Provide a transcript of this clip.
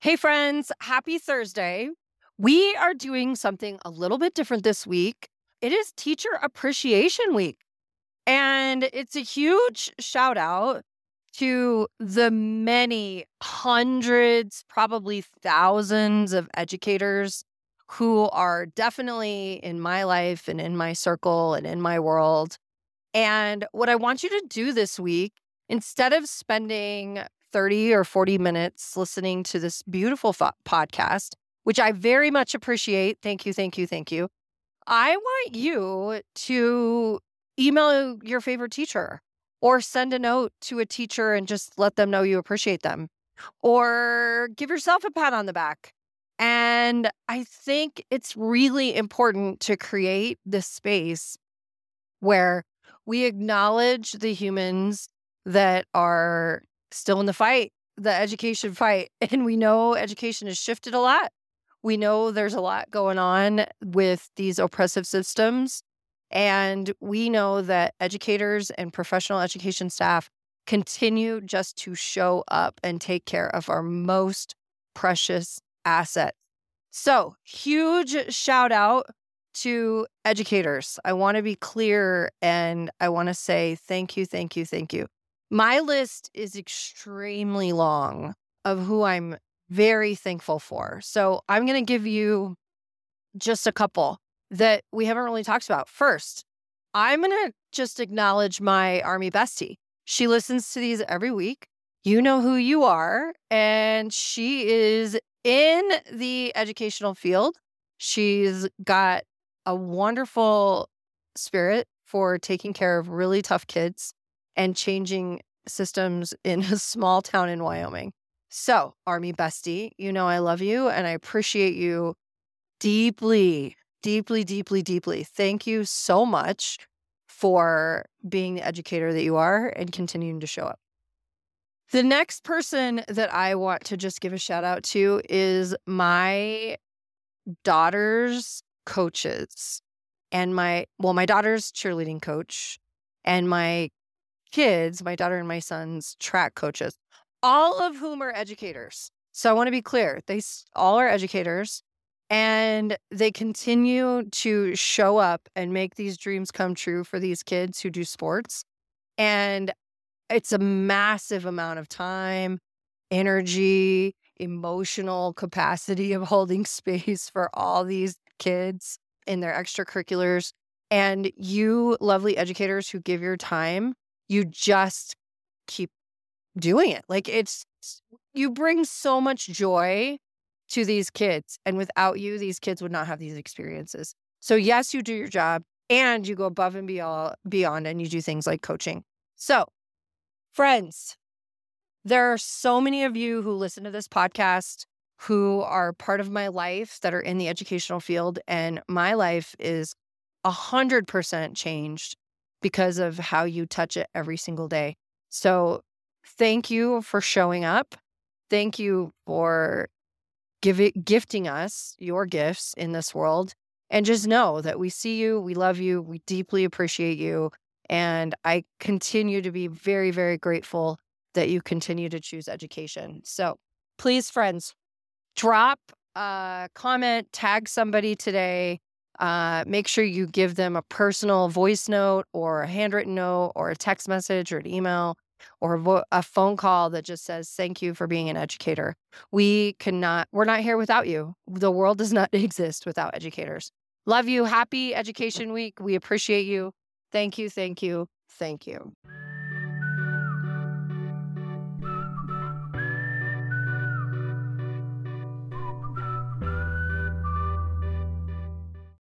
Hey, friends, happy Thursday. We are doing something a little bit different this week. It is Teacher Appreciation Week, and it's a huge shout out to the many hundreds, probably thousands of educators who are definitely in my life and in my circle and in my world. And what I want you to do this week, instead of spending 30 or 40 minutes listening to this beautiful podcast, which I very much appreciate. Thank you, thank you, thank you. I want you to email your favorite teacher or send a note to a teacher and just let them know you appreciate them or give yourself a pat on the back. And I think it's really important to create this space where we acknowledge the humans that are still in the fight, the education fight. And we know education has shifted a lot. We know there's a lot going on with these oppressive systems. And we know that educators and professional education staff continue just to show up and take care of our most precious asset. So, huge shout out to educators. I want to be clear and I want to say thank you, thank you, thank you. My list is extremely long of who I'm very thankful for. So, I'm going to give you just a couple that we haven't really talked about. First, I'm going to just acknowledge my Army bestie. She listens to these every week. You know who you are, and she is in the educational field. She's got a wonderful spirit for taking care of really tough kids and changing systems in a small town in Wyoming. So, Army bestie, you know I love you and I appreciate you deeply, deeply, deeply, deeply. Thank you so much for being the educator that you are and continuing to show up. The next person that I want to just give a shout out to is my daughter's coaches and my daughter's cheerleading coach and my kids, my daughter and my son's track coaches, all of whom are educators. So I want to be clear. They all are educators and they continue to show up and make these dreams come true for these kids who do sports. And it's a massive amount of time, energy, emotional capacity of holding space for all these kids in their extracurriculars. And you lovely educators who give your time, you just keep doing it. Like you bring so much joy to these kids. And without you, these kids would not have these experiences. So yes, you do your job and you go above and beyond and you do things like coaching. So friends, there are so many of you who listen to this podcast who are part of my life that are in the educational field. And my life is 100% changed because of how you touch it every single day. So thank you for showing up. Thank you for gifting us your gifts in this world. And just know that we see you, we love you, we deeply appreciate you. And I continue to be very, very grateful that you continue to choose education. So please, friends, drop a comment, tag somebody today. Make sure you give them a personal voice note or a handwritten note or a text message or an email or a phone call that just says, thank you for being an educator. We're not here without you. The world does not exist without educators. Love you. Happy Education Week. We appreciate you. Thank you. Thank you. Thank you.